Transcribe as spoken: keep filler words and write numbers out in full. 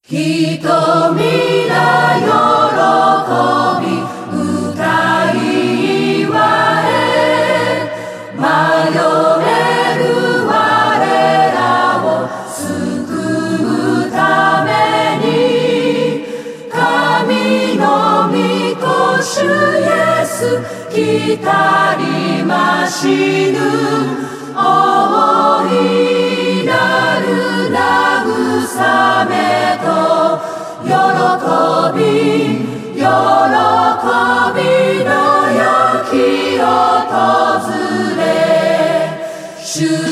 人皆喜び歌い祝え、迷える我らを救うために、神の御子主イエス来たりましぬ。大いなる慰めと喜び、喜びの良き訪れ、主